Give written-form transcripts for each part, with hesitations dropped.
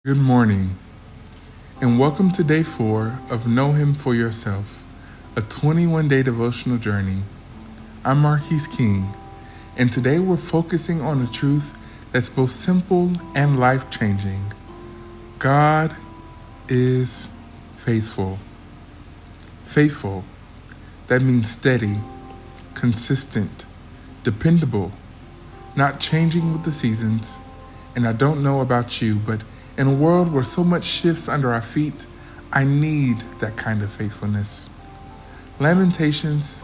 Good morning, and welcome to day 4 of Know Him for Yourself, a 21-day devotional journey. I'm Marquise King, and today we're focusing on a truth that's both simple and life-changing. God is faithful. Faithful, that means steady, consistent, dependable, not changing with the seasons. And I don't know about you, but in a world where so much shifts under our feet, I need that kind of faithfulness. Lamentations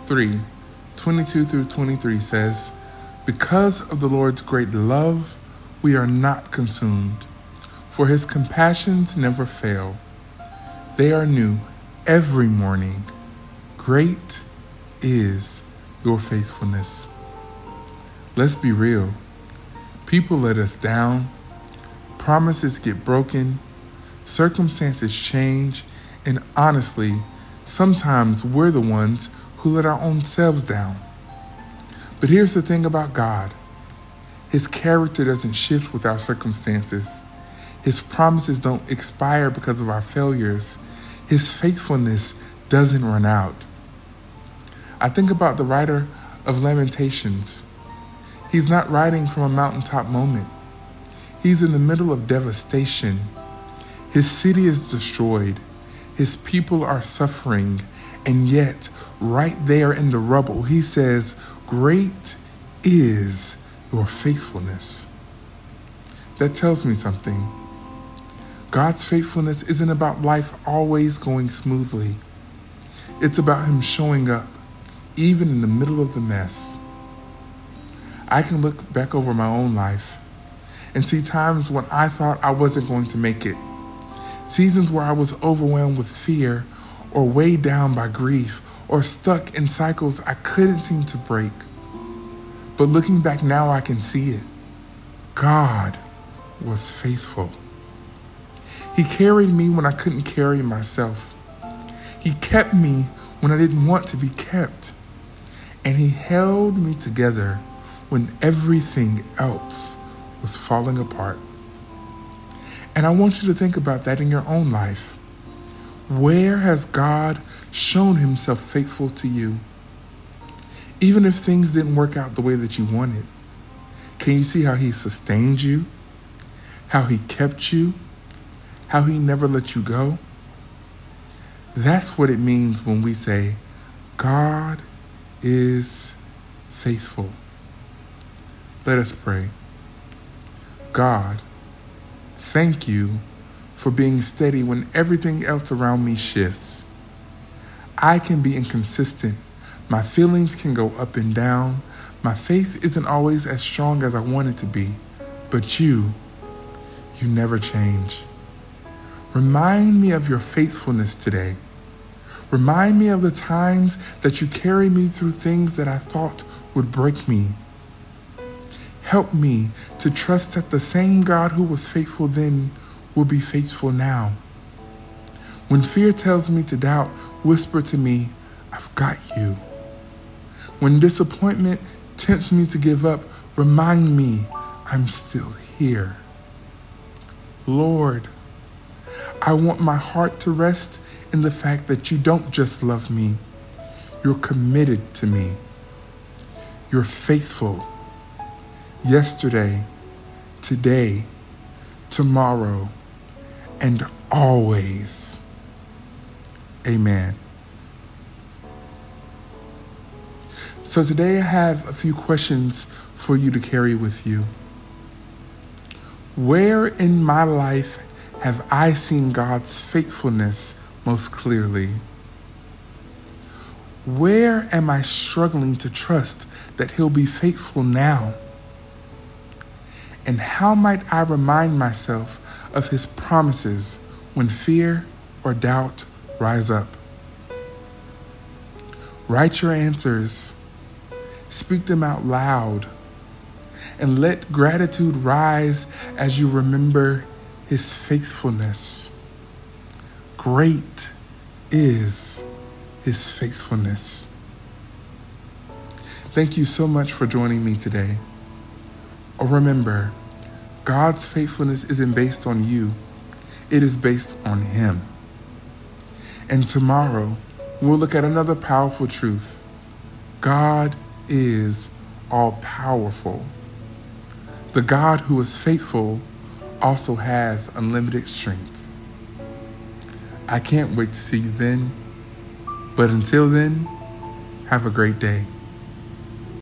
3:22-23 says, "Because of the Lord's great love, we are not consumed, for his compassions never fail. They are new every morning. Great is your faithfulness." Let's be real. People let us down. Promises get broken, circumstances change, and honestly, sometimes we're the ones who let our own selves down. But here's the thing about God. His character doesn't shift with our circumstances. His promises don't expire because of our failures. His faithfulness doesn't run out. I think about the writer of Lamentations. He's not writing from a mountaintop moment. He's in the middle of devastation. His city is destroyed. His people are suffering. And yet, right there in the rubble, he says, "Great is your faithfulness." That tells me something. God's faithfulness isn't about life always going smoothly. It's about him showing up, even in the middle of the mess. I can look back over my own life and see times when I thought I wasn't going to make it. Seasons where I was overwhelmed with fear or weighed down by grief or stuck in cycles I couldn't seem to break. But looking back now, I can see it. God was faithful. He carried me when I couldn't carry myself. He kept me when I didn't want to be kept. And he held me together when everything else was falling apart. And I want you to think about that in your own life. Where has God shown himself faithful to you? Even if things didn't work out the way that you wanted, can you see how he sustained you? How he kept you? How he never let you go? That's what it means when we say, God is faithful. Let us pray. God, thank you for being steady when everything else around me shifts. I can be inconsistent. My feelings can go up and down. My faith isn't always as strong as I want it to be. But you never change. Remind me of your faithfulness today. Remind me of the times that you carried me through things that I thought would break me. Help me to trust that the same God who was faithful then will be faithful now. When fear tells me to doubt, whisper to me, I've got you. When disappointment tempts me to give up, remind me I'm still here. Lord, I want my heart to rest in the fact that you don't just love me, you're committed to me. You're faithful. Yesterday, today, tomorrow, and always. Amen. So today I have a few questions for you to carry with you. Where in my life have I seen God's faithfulness most clearly? Where am I struggling to trust that he'll be faithful now? And how might I remind myself of his promises when fear or doubt rise up? Write your answers, speak them out loud, and let gratitude rise as you remember his faithfulness. Great is his faithfulness. Thank you so much for joining me today. Remember, God's faithfulness isn't based on you. It is based on Him. And tomorrow, we'll look at another powerful truth. God is all-powerful. The God who is faithful also has unlimited strength. I can't wait to see you then. But until then, have a great day.